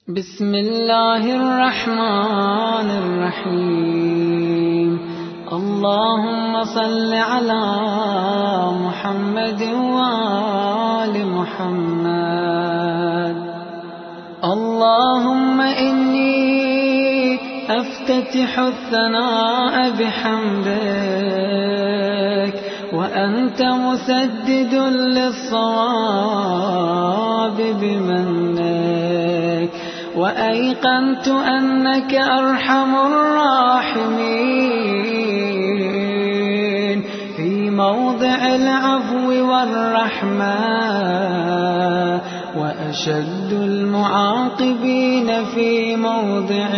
بسم الله الرحمن الرحيم. اللهم صل على محمد وآل محمد. اللهم إني أفتتح الثناء بحمدك وأنت مسدد للصواب بمنك، وأيقنت أنك أرحم الراحمين في موضع العفو والرحمة، وأشد المعاقبين في موضع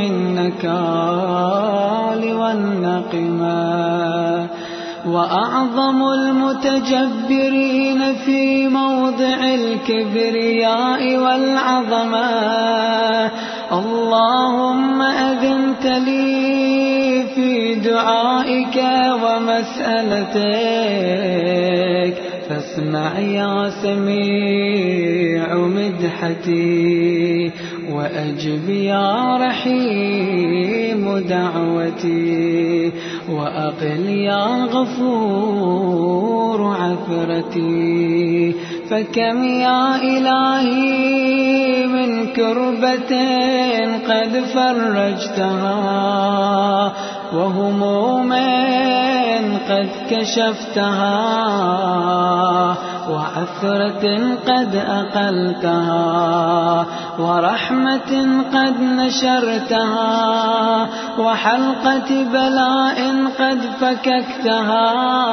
النكال والنقمة، وأعظم المتجبرين في موضع الكبرياء والعظمة. اللهم أذنت لي في دعائك ومسألتك، فاسمع يا سميع مدحتي، وأجب يا رحيم دعوتي، وأقل يا غفور عثرتي. فكم يا إلهي من كربة قد فرجتها، وهموم قد كشفتها، وعثرة قد أقلتها، ورحمة قد نشرتها، وحلقة بلاء قد فككتها.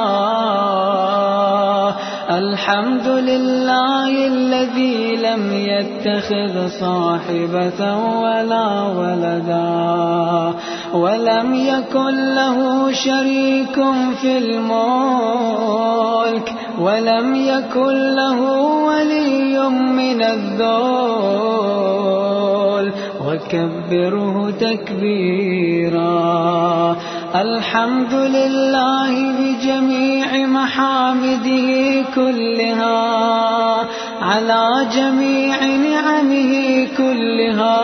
الحمد لله الذي لم يتخذ صاحبة ولا ولدا، ولم يكن له شريك في الملك، ولم يكن له ولي من الذل، وكبره تكبيرا. الحمد لله بجميع محامده كلها، على جميع نعمه كلها.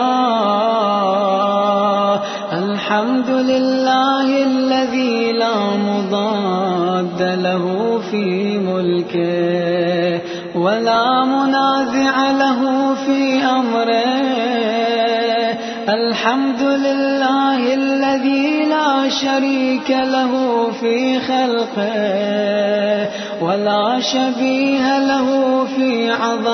الحمد لله الذي لا مضاد له في ملكه، ولا منازع له في أمره. الحمد لله الذي لا شريك له في خلقه، ولا شبيه له في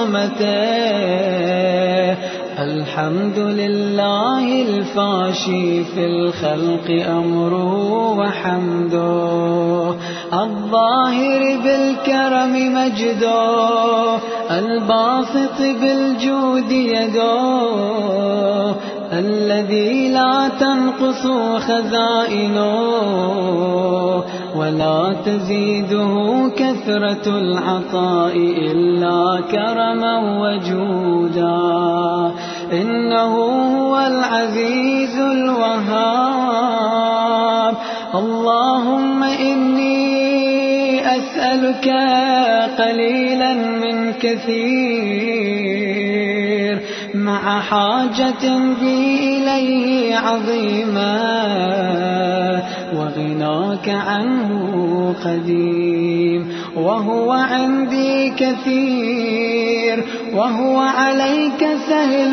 عظمته. الحمد لله الفاشي في الخلق أمره وحمده، الظاهر بالكرم مجده، الباسط بالجود يده، الذي لا تنقص خزائنه ولا تزيده كثرة العطاء إلا كرما وجودا. إنه هو العزيز الوهاب. اللهم إني أسألك قليلا من كثير، مع حاجة بي إليه عظيمة، وغناك عنه قديم، وهو عندي كثير، وهو عليك سهل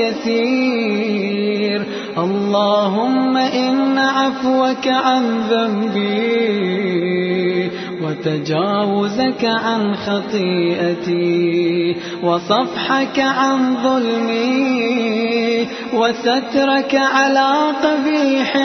يسير. اللهم إن عفوك عن ذنبي، وتجاوزك عن خطيئتي، وصفحك عن ظلمي، وسترك على قبيح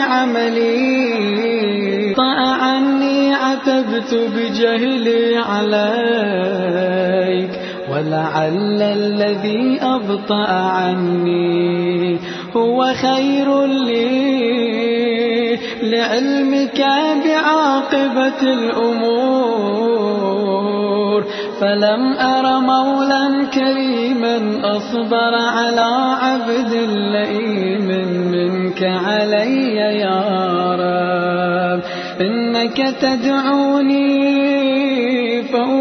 عملي. طأ عني عتبت بجهلي عليك، ولعل الذي أبطأ عني هو خير لي، لعلمك بعاقبة الأمور. فلم أر مولا كريما أصبر على عبد لئيم منك علي يا رب. إنك تدعوني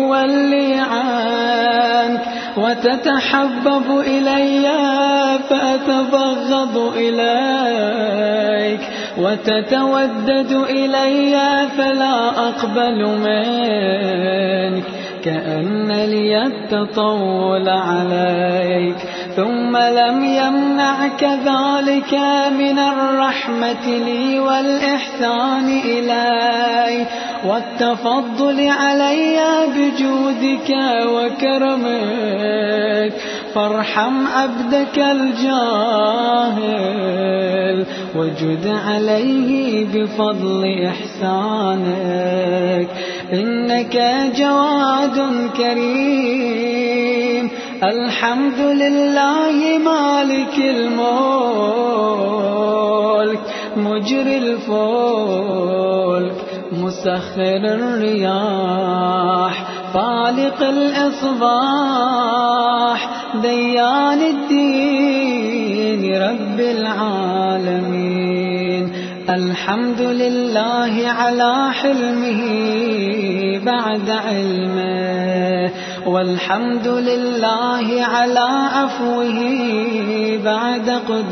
فأولي عنك، وتتحبب إلي فأذكرك أتبغض إليك وتتودد إلي فلا أقبل منك، كأن لي التطول عليك. ثم لم يمنعك ذلك من الرحمة لي والإحسان إلي والتفضل علي بجودك وكرمك، فارحم عبدك الجاهل وجد عليه بفضل إحسانك. إنك جواد كريم، الحمد لله مالك الملك، مجري الفلك، مسخر الرياح، فالق الإصباح، ديان الدين، رب العالمين. الحمد لله على حلمه بعد علمه، والحمد لله على عفوه بعد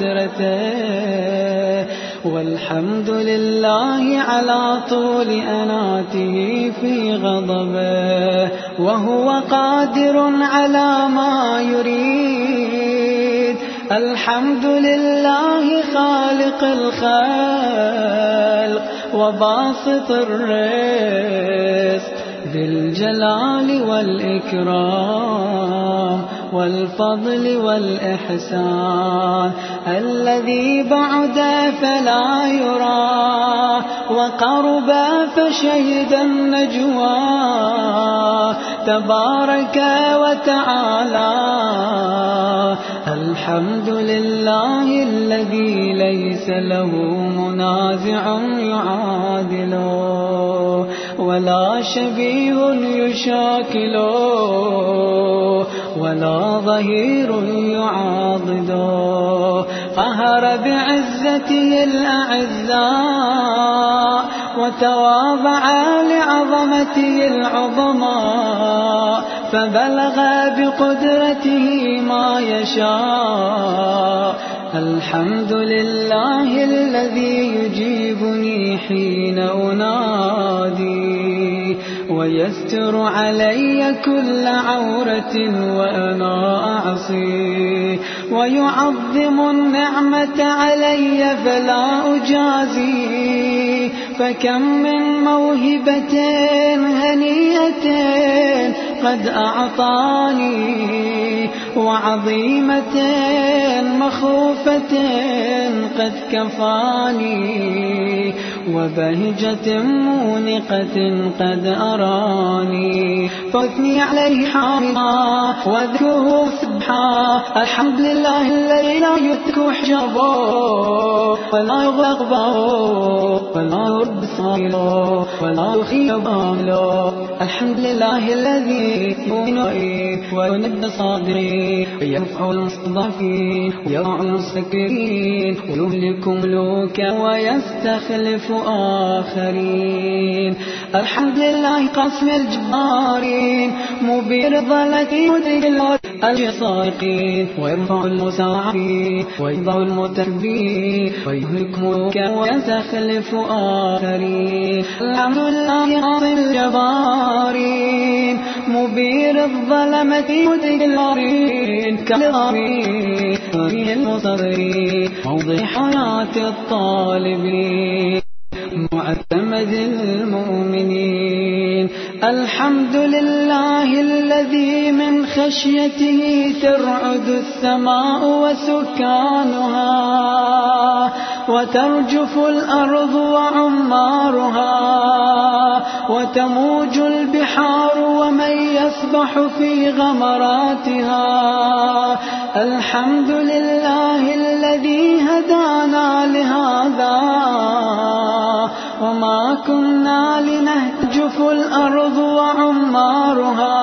قدرته، والحمد لله على طول أناته في غضبه، وهو قادر على ما يريد. الحمد لله خالق الخلق وباسط الرزق، ذي الجلال والإكرام والفضل والإحسان، الذي بعد فلا يرى وقرب فشهد النجوى، تبارك وتعالى. الحمد لله الذي ليس له منازع يعادله ولا شبيه يشاكله ولا ظهير يعاضده، قهر بعزته الأعزاء وتواضع لعظمته العظماء، فبلغ بقدرته ما يشاء. الحمد لله الذي يجيبني حين أنادي ويستر علي كل عورة وأنا أعصي، ويعظم النعمة علي فلا أجازي. فكم من موهبة هنيئة قد أعطاني، وعظيمة مخوفة قد كفاني، وبهجة مونقة قد أراني. فاثني عليه حامدا واذكره سبحا، الحمد لله الذي لا يترك حجابه ولا يغلق بابه ولا يرد صائله ولا يخيب عامله. الحمد لله الذي يؤمن ويند صادرين ويرفع المستضعفين ويرفع المستكبرين ويهلك ملوكا ويستخلف آخرين. الحمد لله قاسم الجبارين مبير الضالة مدرك الصائقين ويرفع المساعفين ويضع المتكبرين ويهلك ملوكا ويستخلف آخرين. الحمد لله قاسم الجبارين مبير الظلمة مدرك الغارين كالغارين وفيه المصرين موضع حياة الطالبين معتمد المؤمنين. الحمد لله الذي من خشيته ترعد السماء وسكانها وترجف الأرض وعمارها وتموج البحار ومن يسبح في غمراتها. الحمد لله الذي هدانا لهذا وما كنا لنهتجف الأرض وعمارها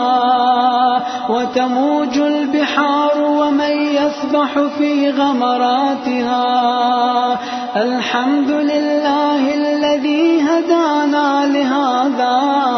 وتموج البحار ومن يسبح في غمراتها. الحمد لله الذي هدانا لهذا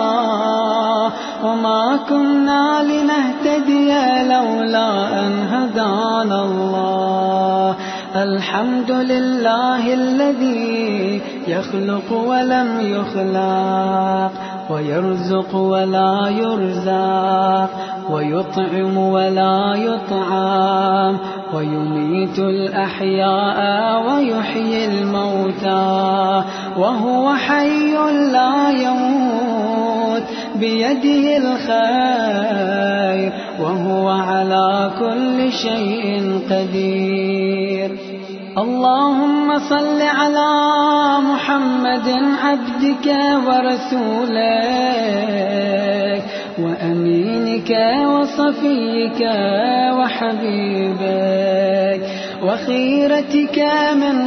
وما كنا لنهتدي لولا أن هدانا الله. الحمد لله الذي يخلق ولم يخلق، ويرزق ولا يرزق، ويطعم ولا يطعم، ويميت الأحياء ويحيي الموتى، وهو حي لا يموت، بيده الخير، وهو على كل شيء قدير. اللهم صل على محمد عبدك ورسولك وأمينك وصفيك وحبيبك وخيرتك من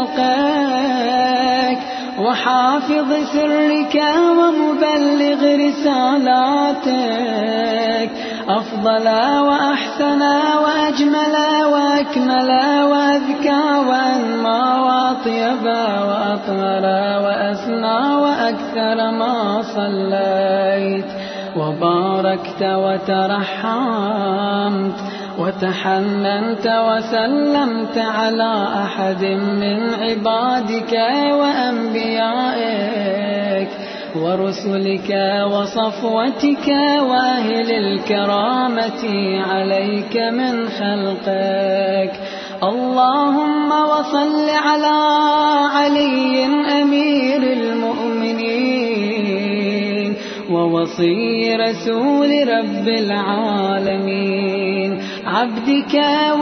خلقك وحافظ سرك ومبلغ رسالاتك، أفضل وأحسن وأجمل وأكمل وأذكى وأنمى وأطيب وأطهر وأسنى وأكثر ما صليت وباركت وترحمت وتحننت وسلمت على أحد من عبادك وأنبيائك ورسلك وصفوتك وأهل الكرامة عليك من خلقك. اللهم وصل على علي أمير المؤمنين ووصي رسول رب العالمين، عبدك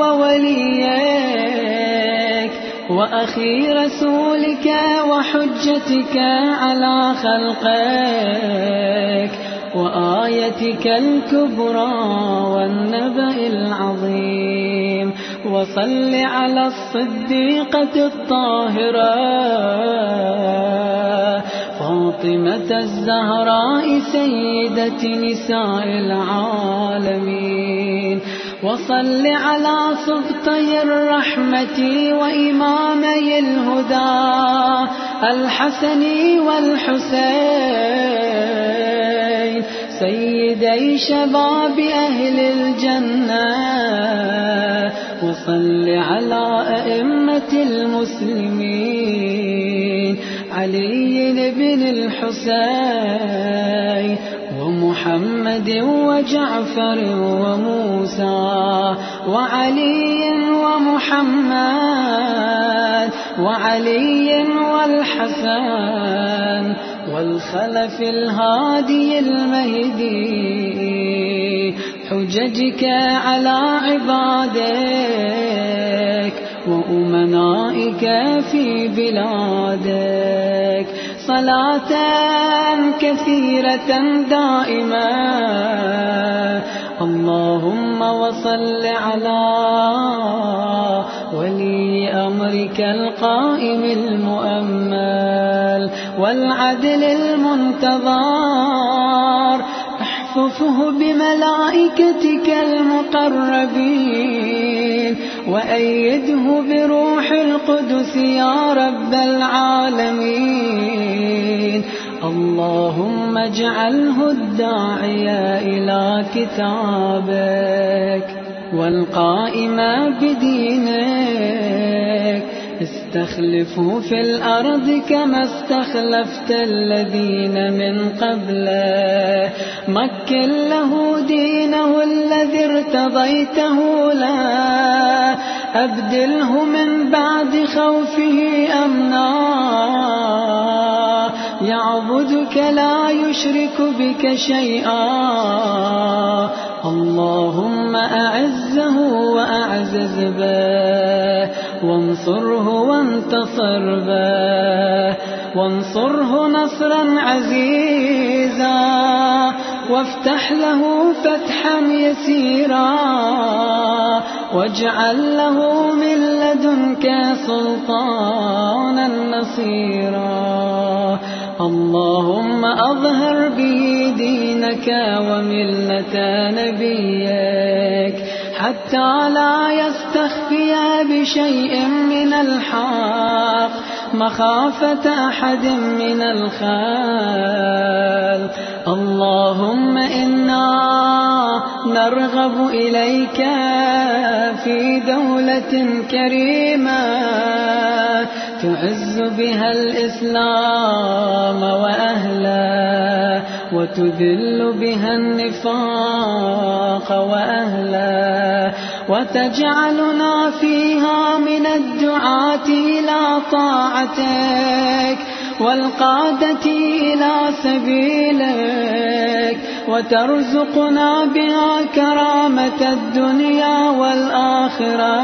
ووليك وأخي رسولك وحجتك على خلقك وآيتك الكبرى والنبأ العظيم. وصل على الصديقة الطاهرة فاطمة الزهراء سيدة نساء العالمين. وصل على سبطي الرحمة وإمامي الهدى الحسن والحسين سيدي شباب أهل الجنة. وصل على أئمة المسلمين علي بن الحسين ومحمد وجعفر وموسى وعلي ومحمد وعلي والحسن والخلف الهادي المهدي، حججك على عبادك وأمنائك في بلادك، صلاة كثيرة دائمة. اللهم وصل على ولي أمرك القائم المؤمل والعدل المنتظر، احفظه بملائكتك المقربين وأيده بروح القدس يا رب العالمين. اللهم اجعله الداعي إلى كتابك والقائم بدينك، استخلفه في الأرض كما استخلفت الذين من قبله، مكن له دينه الذي ارتضيته له، أبدله من بعد خوفه أمنا، يعبدك لا يشرك بك شيئا. اللهم أعزه وأعزز به وانصره وانتصر به، وانصره نصرا عزيزا وافتح له فتحا يسيرا، واجعل له من لدنك سلطانا نصيرا. اللهم أظهر به دينك وملة نبيك حتى لا يستخفي بشيء من الحق مخافة أحد من الخلق. اللهم إنا نرغب إليك في دولة كريمة تعز بها الإسلام وأهله وتذل بها النفاق وأهله، وتجعلنا فيها من الدعاة إلى طاعتك والقادة إلى سبيلك، وترزقنا بها كرامة الدنيا والآخرة.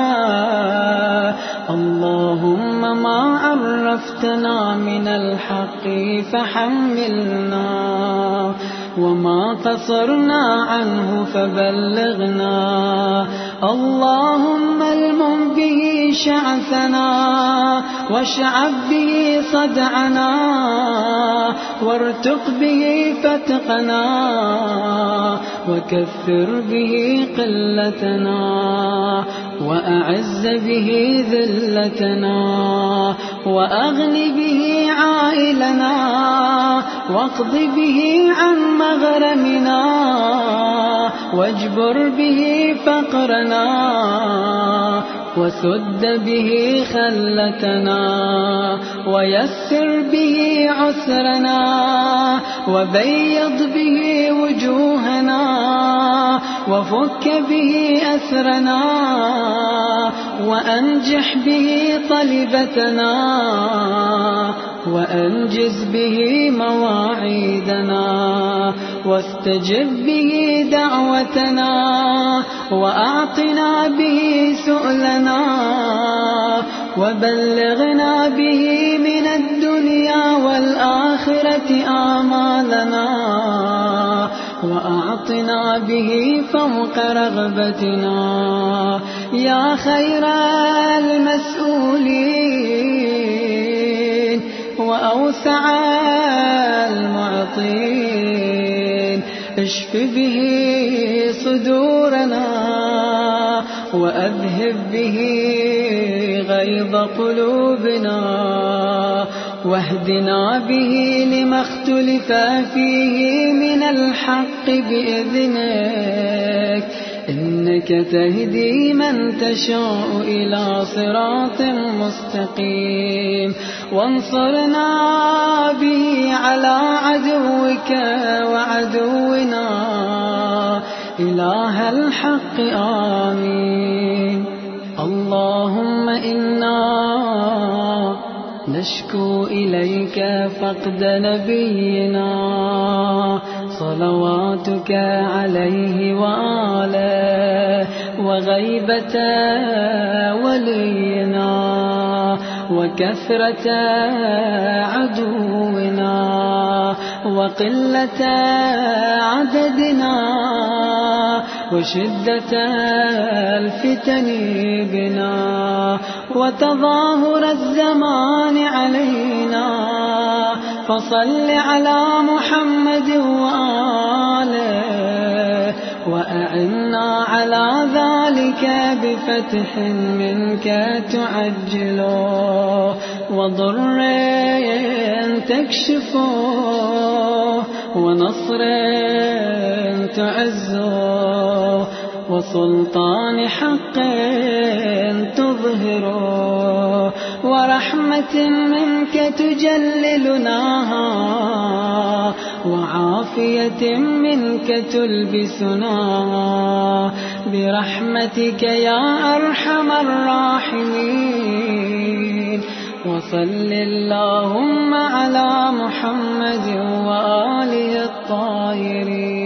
اللهم ما عرفتنا من الحق فحملنا، وما قصرنا عنه فبلغنا. اللهم المم به شعثنا، واشعب به صدعنا، وارتق به فتقنا، وكثر به قلتنا، وأعز به ذلتنا، وأغن به عائلنا، واقض به عن مغرمنا، واجبر به فقرنا، وسد به خلتنا، ويسر به عسرنا، وبيض به وجوهنا، وفك به أسرنا، وأنجح به طلبتنا، وأنجز به مواعيدنا، واستجب به دعوتنا، وأعطنا به سؤلنا، وبلغنا به من الدنيا والآخرة آمالنا، وأعطنا به فوق رغبتنا يا خير المسؤولين وأوسع المعطين. اشف به صدورنا، وأذهب به غيظ قلوبنا، واهدنا به لما اختلف فيه من الحق بإذنك، إنك تهدي من تشاء إلى صراط مستقيم. وانصرنا به على عدوك وعدونا إله الحق. آمين. اللهم إنا نشكو إليك فقد نبينا صلواتك عليه وآله، وغيبة ولينا، وكثرة عدونا، وقلة عددنا، وشدة الفتن بنا، وتظاهر الزمان علينا. فصل على محمد وآله، وأعنا على ذلك بفتح منك تعجله، وضر تكشفه، ونصر تعزه، وسلطان حق تظهره، ورحمة منك تجللناها، وعافية منك تلبسناها، برحمتك يا أرحم الراحمين. وصل اللهم على محمد وآله الطاهرين.